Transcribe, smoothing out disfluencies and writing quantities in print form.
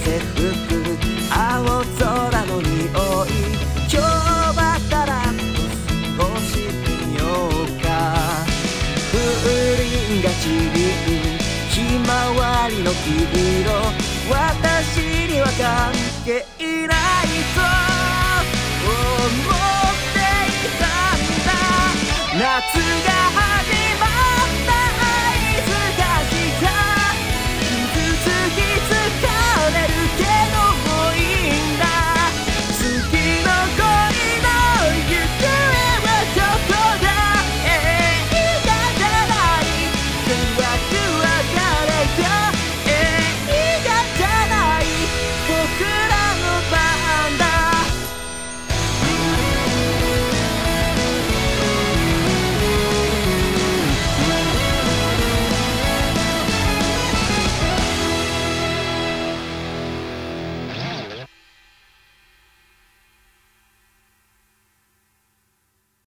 風吹く青空の匂い、今日はたらっと過ごしてみようか。風鈴が散りひまわりの黄色、私には関係ないと思っていたんだ。夏